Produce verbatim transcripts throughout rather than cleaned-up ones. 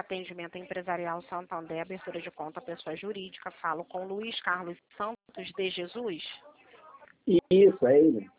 Atendimento Empresarial Santander, abertura de conta, pessoa jurídica. Falo com Luiz Carlos Santos de Jesus. Isso, é ele.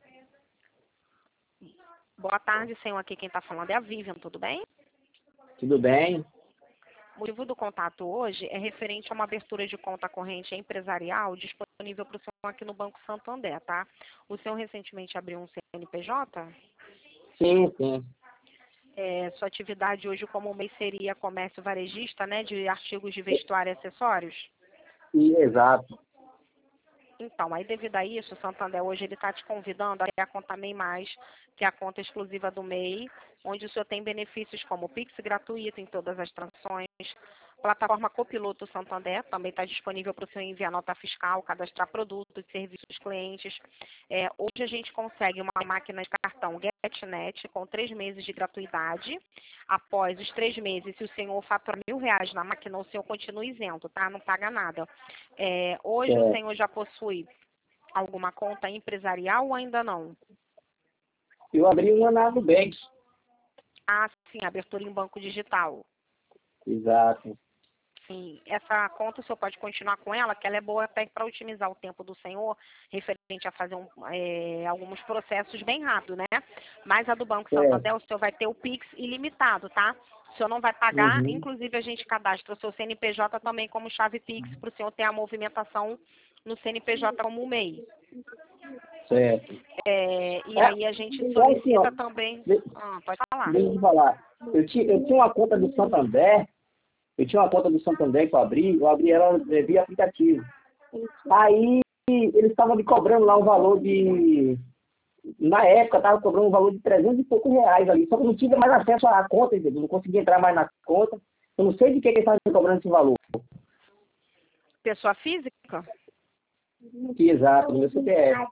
Boa tarde, senhor. Aqui quem está falando é a Vivian, tudo bem? Tudo bem? O motivo do contato hoje é referente a uma abertura de conta corrente empresarial disponível para o senhor aqui no Banco Santander, tá? O senhor recentemente abriu um C N P J? Sim, sim. É, sua atividade hoje como mês seria comércio varejista, né, de artigos de vestuário e acessórios? E, exato. Então, aí devido a isso, o Santander hoje ele está te convidando a ter a conta MEI Mais, que é a conta exclusiva do MEI, onde o senhor tem benefícios como Pix gratuito em todas as transações, plataforma Copiloto Santander, também está disponível para o senhor enviar nota fiscal, cadastrar produtos, serviços clientes. É, hoje a gente consegue uma máquina de cartão GetNet com três meses de gratuidade. Após os três meses, se o senhor faturar mil reais na máquina, o senhor continua isento, tá? Não paga nada. É, hoje É. o senhor já possui alguma conta empresarial ou ainda não? Eu abri uma na Nubank. Ah, sim, abertura em banco digital. Exato. Sim, essa conta o senhor pode continuar com ela, que ela é boa até para otimizar o tempo do senhor, referente a fazer um, é, alguns processos bem rápido, né? Mas a do Banco Santander, o senhor vai ter o Pix ilimitado, tá? O senhor não vai pagar, Uhum. inclusive a gente cadastra o seu C N P J também como chave Pix, para o senhor ter a movimentação no C N P J como MEI. Certo. É, e É, aí a gente então, assim, ó, solicita também... de- Ah, pode falar. deixa eu te falar. Eu tinha, eu tinha uma conta do Santander, eu tinha uma conta do Santander que eu abri, eu abri ela eh, via aplicativo. Aí eles estavam me cobrando lá um valor de... Na época, estava cobrando um valor de trezentos e poucos reais ali. Só que eu não tive mais acesso à conta, entendeu? Não consegui entrar mais na conta. Eu não sei de que, que eles estavam me cobrando esse valor. Pessoa física? Que exato, no meu C P F.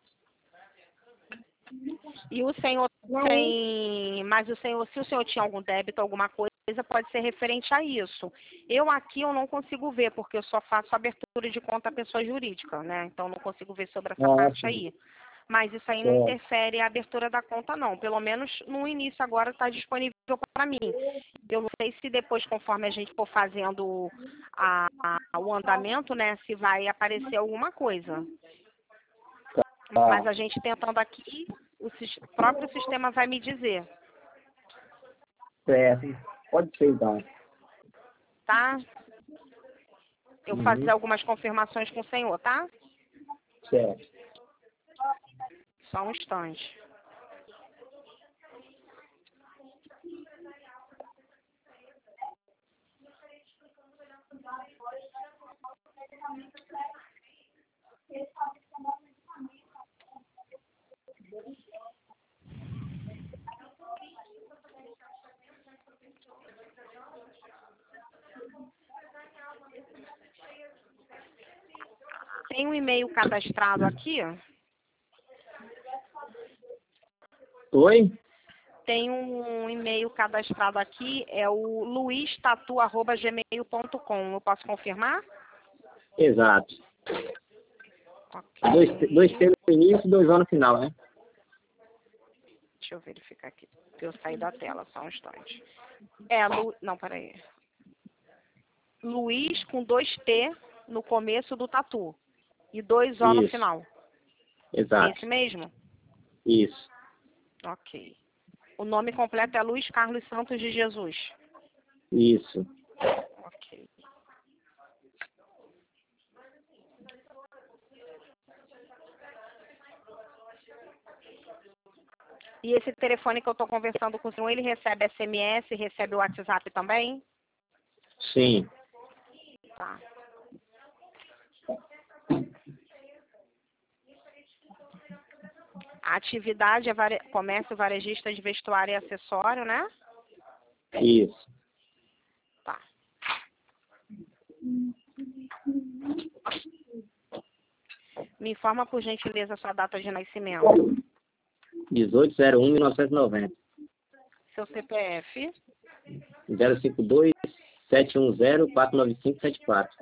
E o senhor tem, mas o senhor, se o senhor tinha algum débito, alguma coisa, pode ser referente a isso. Eu aqui eu não consigo ver, porque eu só faço abertura de conta pessoa jurídica, né? Então não consigo ver sobre essa parte Nossa, aí. Mas isso aí não certo. interfere a abertura da conta, não. Pelo menos no início agora está disponível para mim. Eu não sei se depois, conforme a gente for fazendo a, a- o andamento, né, se vai aparecer alguma coisa. Mas Tá, a gente tentando aqui, o sis- próprio sistema vai me dizer, certo. Pode ser, então. tá? Eu vou fazer Uhum. algumas confirmações com o senhor, tá? Certo. Só um instante. Tem um e-mail cadastrado aqui, ó. Oi? Tem um e-mail cadastrado aqui, é o luistatu arroba gmail ponto com. Eu posso confirmar? Exato. Ok. Dois, dois T no início e dois O no final, né? Deixa eu verificar aqui, porque eu saí da tela, só um instante. É, Lu... não, peraí. Luiz com dois T no começo do tatu e dois O no Isso. final. É Exato. esse mesmo? Isso. Ok. O nome completo é Luiz Carlos Santos de Jesus. Isso. Ok. E esse telefone que eu estou conversando com o senhor, ele recebe S M S, recebe o WhatsApp também? Sim. Tá. A atividade é vare... comércio varejista de vestuário e acessório, né? Isso. Tá. Me informa, por gentileza, a sua data de nascimento. dezoito zero um mil novecentos e noventa. Seu C P F. zero cinco dois sete um zero quatro nove cinco sete quatro.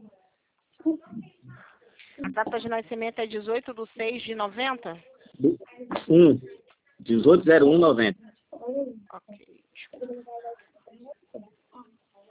A data de nascimento é dezoito de seis de noventa? um. dezoito zero um noventa. Ok.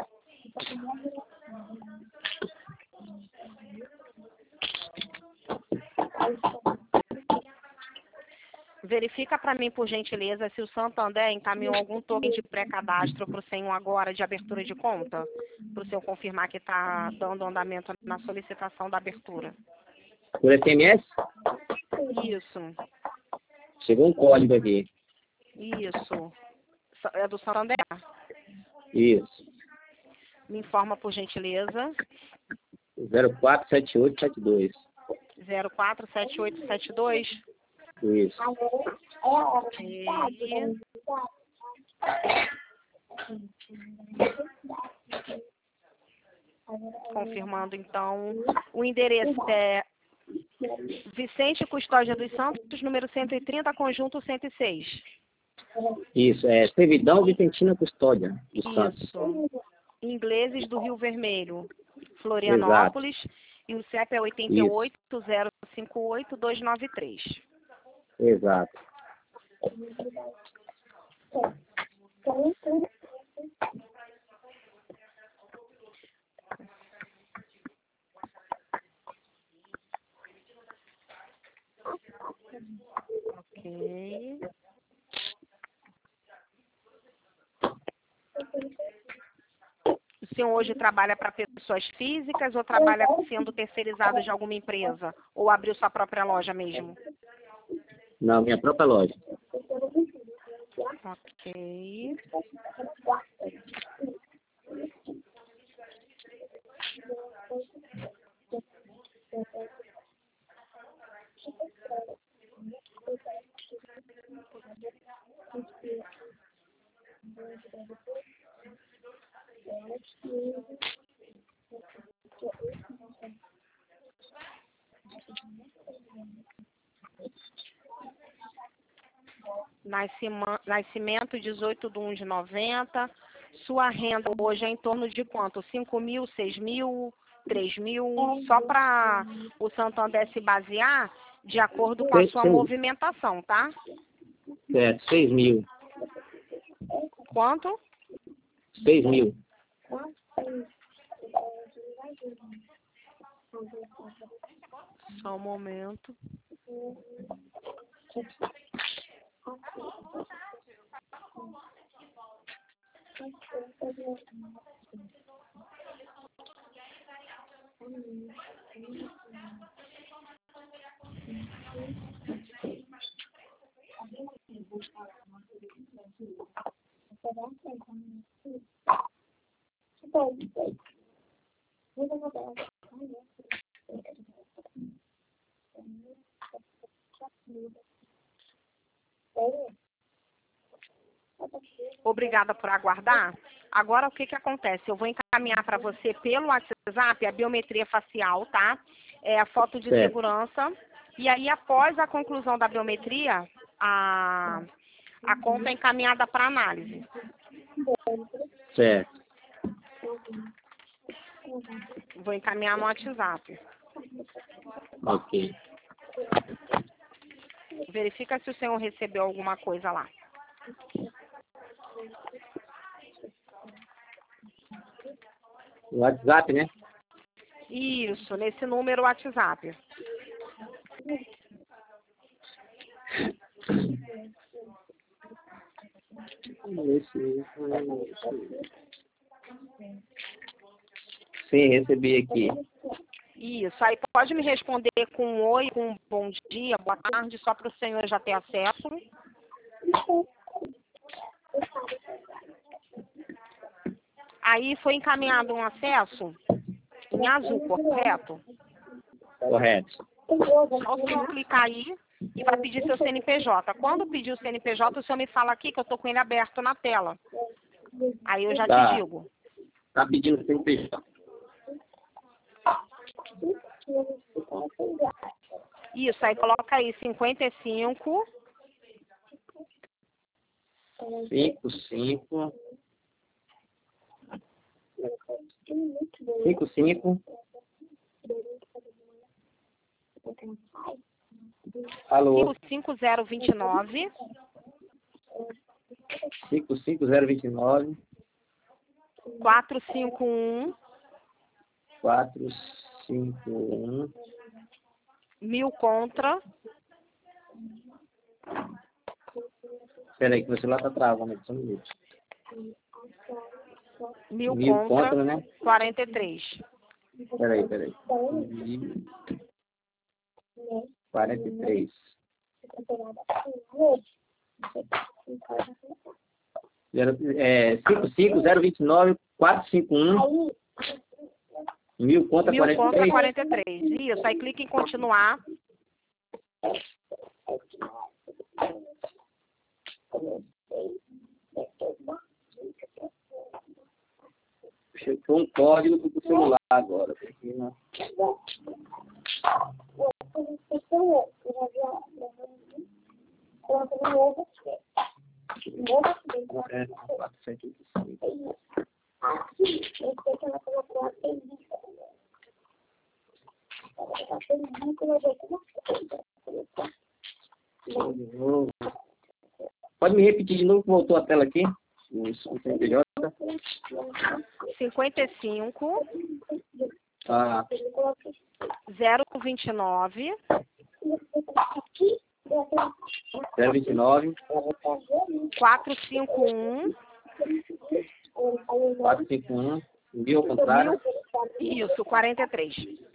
Verifica para mim, por gentileza, se o Santander encaminhou algum token de pré-cadastro para o senhor agora de abertura de conta, para o senhor confirmar que está dando andamento na solicitação da abertura. Por S M S? Isso, Chegou um código aqui. isso. É do Santander? Isso. Me informa, por gentileza. zero quatro sete oito sete dois. zero quatro sete oito sete dois. Isso. Ok. Confirmando, então, o endereço é Vicente Custódia dos Santos, número cento e trinta, conjunto cento e seis. Isso, é Servidão Vicentina Custódia dos Santos. Isso. Ingleses do Rio Vermelho, Florianópolis. Exato. E o C E P é oito oito zero cinco oito dois nove três. Exato. Ok. O senhor hoje trabalha para pessoas físicas ou trabalha sendo terceirizado de alguma empresa? Ou abriu sua própria loja mesmo? Não, minha própria loja. Ok. Nascimento dezoito de um de noventa. Sua renda hoje é em torno de quanto? cinco mil, seis mil, três mil? Só para o Santander se basear de acordo com a sua movimentação, tá? É, seis mil. Quanto? seis mil. Só um momento. Obrigada por aguardar. Agora, o que que acontece? Eu vou encaminhar para você pelo WhatsApp a biometria facial, tá? É a foto de certo. segurança. E aí, após a conclusão da biometria, a, a conta é encaminhada para análise. Certo. Vou encaminhar no WhatsApp. Ok. Verifica se o senhor recebeu alguma coisa lá. WhatsApp, né? Isso, nesse número WhatsApp. Sim, recebi aqui. Isso, aí pode me responder com um oi, com um bom dia, boa tarde, só para o senhor já ter acesso. Aí foi encaminhado um acesso em azul, correto? Correto. Só o senhor clicar aí e vai pedir seu C N P J. Quando pedir o C N P J, o senhor me fala aqui que eu estou com ele aberto na tela. Aí eu já tá. te digo. Tá pedindo C N P J. Isso, aí coloca aí cinquenta e cinco. Cinco, cinco. Cinco, cinco. Alô. cinco cinco zero dois nove. cinco cinco zero dois nove. quatro cinco um, quatro, cinco, um. mil contra. Espera aí que o celular tá travando aqui, só um minuto. Mil, Mil contra, contra, né? quarenta e três. Espera aí, espera aí. Mil, quarenta e três. Zero, é, cinco cinco zero vinte e nove quatro cinco um. Mil contra Mil quarenta e contra três. quarenta e três. Isso, aí clica em continuar. Chegou um código pro celular agora. Porque não... É, quatrocentos e cinco. Pode me repetir de novo que voltou a tela aqui? O C N P J. cinquenta e cinco, Ah, zero vinte e nove, zero vinte e nove, quatro cinco um, quatro cinco um, mil ao contrário. isso, quarenta e três.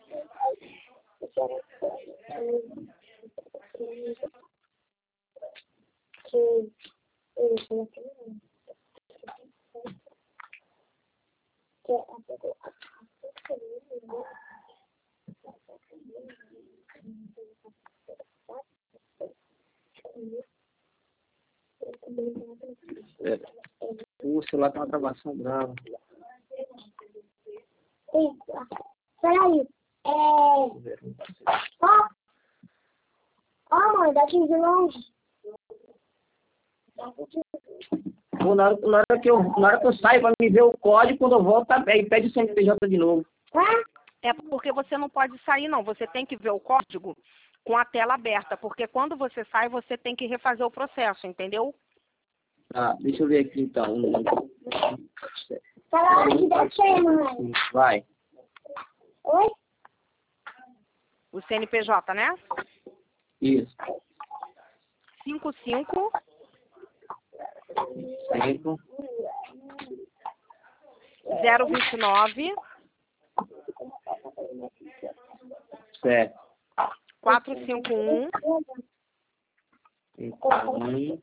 É. O celular tem uma travação brava. Peraí. É... Ó. Ó, mãe, daqui de longe. Pô, na, hora, na, hora que eu, na hora que eu saio para me ver o código, quando eu volto, tá bem, pede o C N P J de novo. É porque você não pode sair, não. Você tem que ver o código com a tela aberta, porque quando você sai, você tem que refazer o processo, entendeu? Ah, deixa eu ver aqui então. Tá na hora de descer, mãe. Vai. Oi? O C N P J, né? Isso. cinco cinco, Cinco. zero vinte e nove, Certo. quatro cinco um, Cinco, um,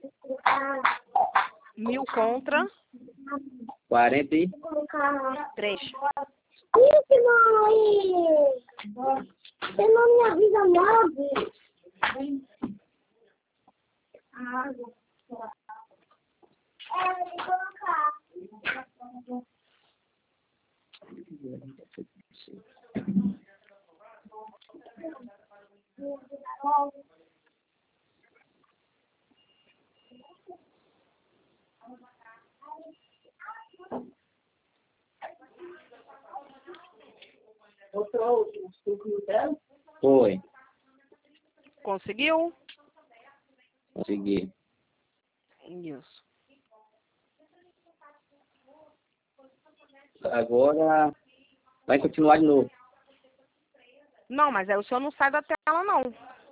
mil contra, quarenta e três. Isso, mãe! Você não me avisa nove. Água. É, eu vou colocar. Foi. Conseguiu? Consegui. Isso. Agora vai continuar de novo. Não, mas aí o senhor não sai da tela, não.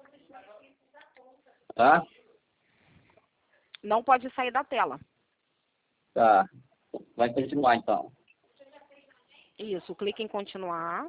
Tá? Não pode sair da tela. Tá. Vai continuar então. Isso, clique em continuar.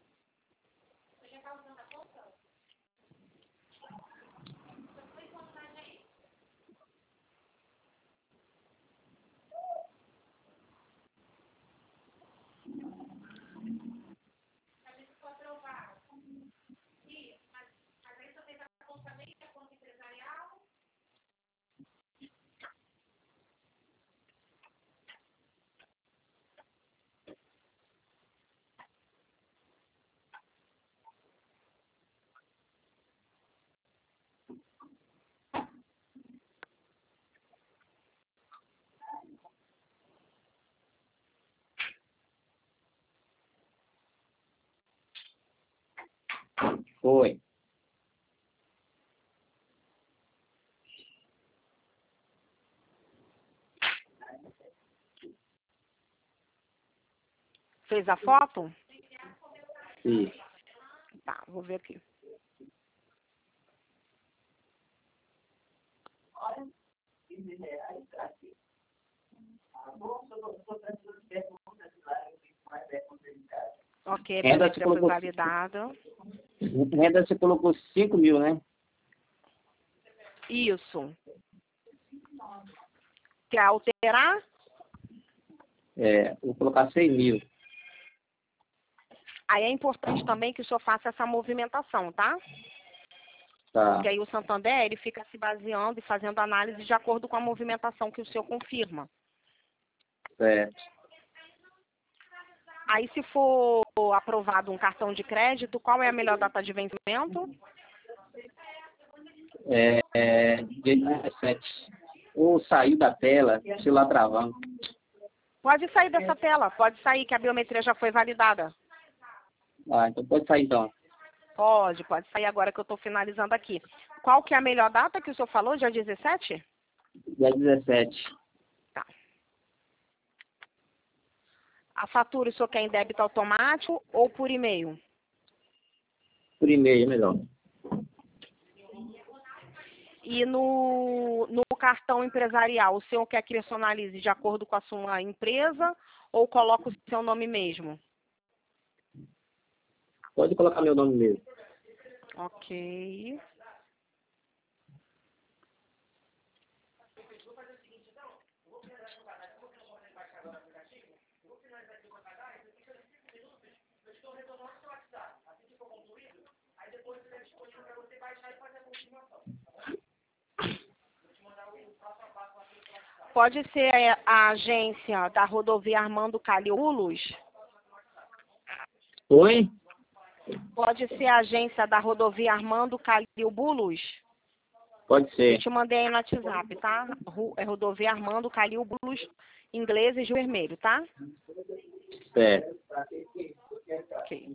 Foi. Fez a foto? Isso. Tá, vou ver aqui. Ok, a Renda você biometria foi colocou, validada. renda você colocou cinco mil, né? Isso. Quer alterar? É, vou colocar seis mil. Aí é importante também que o senhor faça essa movimentação, tá? Tá, Porque aí o Santander, ele fica se baseando e fazendo análise de acordo com a movimentação que o senhor confirma. certo. Aí, se for aprovado um cartão de crédito, qual é a melhor data de vencimento? É, é, dia dezessete. Ou saiu da tela, celular travando. Pode sair dessa tela, pode sair, que a biometria já foi validada. Ah, então pode sair então. Pode, pode sair agora que eu estou finalizando aqui. Qual que é a melhor data que o senhor falou, dia dezessete? Dia dezessete. Tá. A fatura o senhor quer em débito automático ou por e-mail? Por e-mail, é melhor. E no, no cartão empresarial, o senhor quer que personalize de acordo com a sua empresa ou coloca o seu nome mesmo? Pode colocar meu nome mesmo. Ok. Pode ser a agência da rodovia Armando Calil-Bulus? Oi? Pode ser a agência da rodovia Armando Calil-Bulus? Pode Eu ser. te mandei aí no WhatsApp, tá? Ru- É rodovia Armando Calil-Bulus, inglês e Rio Vermelho, tá? Certo. Ok.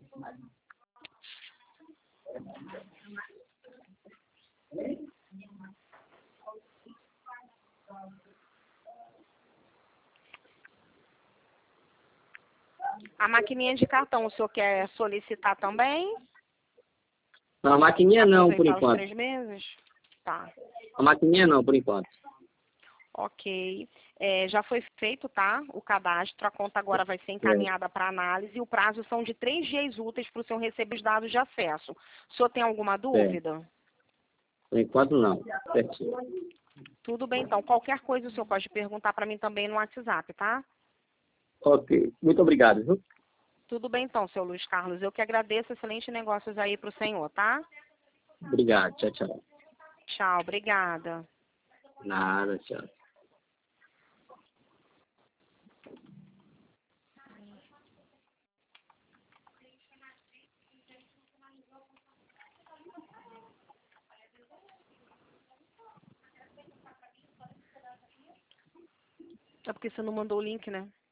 A maquininha de cartão, o senhor quer solicitar também? Não, a maquininha não, por Aproveitar os enquanto. três meses? Tá. A maquininha não, por enquanto. Ok. É, já foi feito, tá? O cadastro. A conta agora vai ser encaminhada para análise. E o prazo são de três dias úteis para o senhor receber os dados de acesso. O senhor tem alguma dúvida? Por enquanto não. Certinho. Tudo bem, então. Qualquer coisa o senhor pode perguntar para mim também no WhatsApp, tá? Ok. Muito obrigado, viu? Tudo bem, então, seu Luiz Carlos. Eu que agradeço. Excelentes negócios aí para o senhor, tá? Obrigado. Tchau, tchau. Tchau. Obrigada. Nada, tchau. É porque você não mandou o link, né?